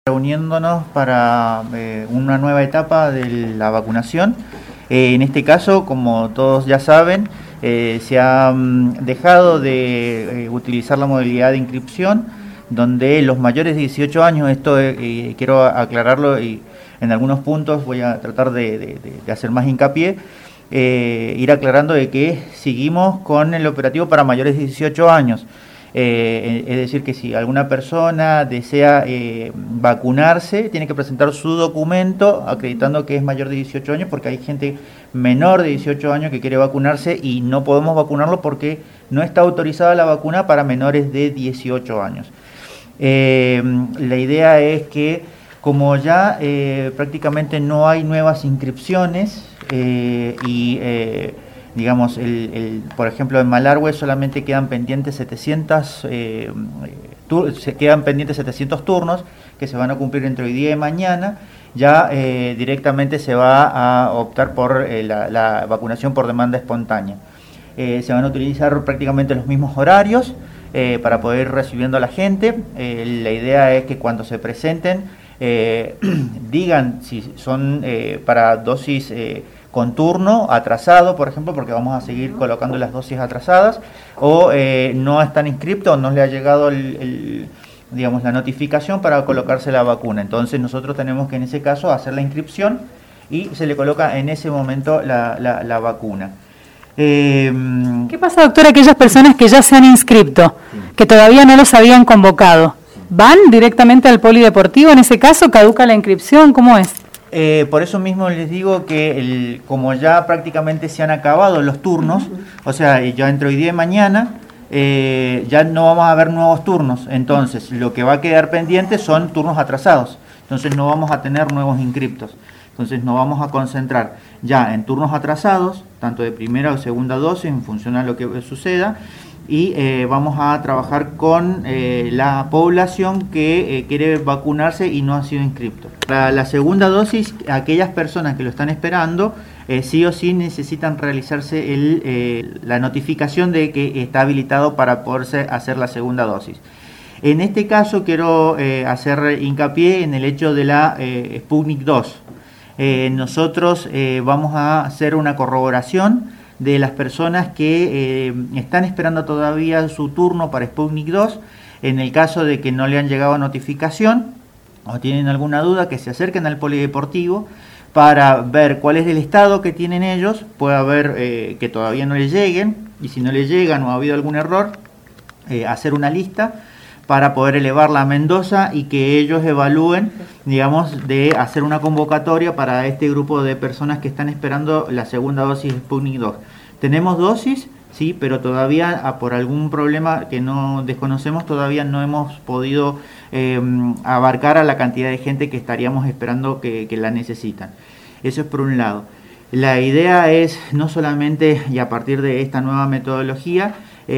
reuniéndonos para una nueva etapa de la vacunación. En este caso, como todos ya saben, se ha dejado de utilizar la modalidad de inscripción, donde los mayores de 18 años, esto quiero aclararlo y en algunos puntos voy a tratar de hacer más hincapié, ir aclarando de que seguimos con el operativo para mayores de 18 años. Es decir, que si alguna persona desea vacunarse, tiene que presentar su documento acreditando que es mayor de 18 años, porque hay gente menor de 18 años que quiere vacunarse y no podemos vacunarlo porque no está autorizada la vacuna para menores de 18 años. La idea es que, como ya prácticamente no hay nuevas inscripciones digamos, por ejemplo, en Malargüe solamente quedan pendientes 700 turnos que se van a cumplir entre hoy día y mañana. Ya directamente se va a optar por la vacunación por demanda espontánea. Se van a utilizar prácticamente los mismos horarios para poder ir recibiendo a la gente. La idea es que cuando se presenten digan si son para dosis con turno atrasado, por ejemplo, porque vamos a seguir colocando las dosis atrasadas, o no están inscriptos, o no le ha llegado digamos, la notificación para colocarse la vacuna. Entonces nosotros tenemos que en ese caso hacer la inscripción y se le coloca en ese momento la vacuna. ¿Qué pasa, doctora, aquellas personas que ya se han inscrito, que todavía no los habían convocado? ¿Van directamente al polideportivo? En ese caso, ¿caduca la inscripción? ¿Cómo es? Por eso mismo les digo que como ya prácticamente se han acabado los turnos, o sea, ya entre hoy día y mañana, ya no vamos a ver nuevos turnos. Entonces, lo que va a quedar pendiente son turnos atrasados. Entonces, no vamos a tener nuevos inscriptos. Entonces, nos vamos a concentrar ya en turnos atrasados, tanto de primera o segunda dosis, en función a lo que suceda. Y vamos a trabajar con la población que quiere vacunarse y no ha sido inscripto. Para la segunda dosis, aquellas personas que lo están esperando, sí o sí necesitan realizarse la notificación de que está habilitado para poderse hacer la segunda dosis. En este caso quiero hacer hincapié en el hecho de la Sputnik 2. Nosotros vamos a hacer una corroboración de las personas que están esperando todavía su turno para Sputnik 2. En el caso de que no le han llegado notificación o tienen alguna duda, que se acerquen al polideportivo para ver cuál es el estado que tienen ellos. Puede haber que todavía no les lleguen, y si no les llegan o ha habido algún error, hacer una lista para poder elevarla a Mendoza y que ellos evalúen, digamos, de hacer una convocatoria para este grupo de personas que están esperando la segunda dosis de Sputnik 2. Tenemos dosis, sí, pero todavía por algún problema que no desconocemos, todavía no hemos podido abarcar a la cantidad de gente que estaríamos esperando que la necesitan. Eso es por un lado. La idea es no solamente, y a partir de esta nueva metodología,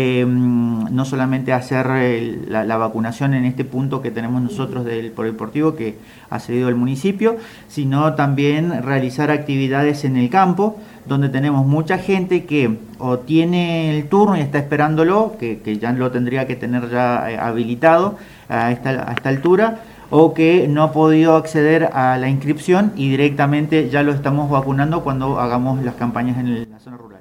no solamente hacer la vacunación en este punto que tenemos nosotros del polideportivo que ha cedido el municipio, sino también realizar actividades en el campo, donde tenemos mucha gente que o tiene el turno y está esperándolo, que ya lo tendría que tener ya habilitado a esta altura, o que no ha podido acceder a la inscripción y directamente ya lo estamos vacunando cuando hagamos las campañas en la zona rural.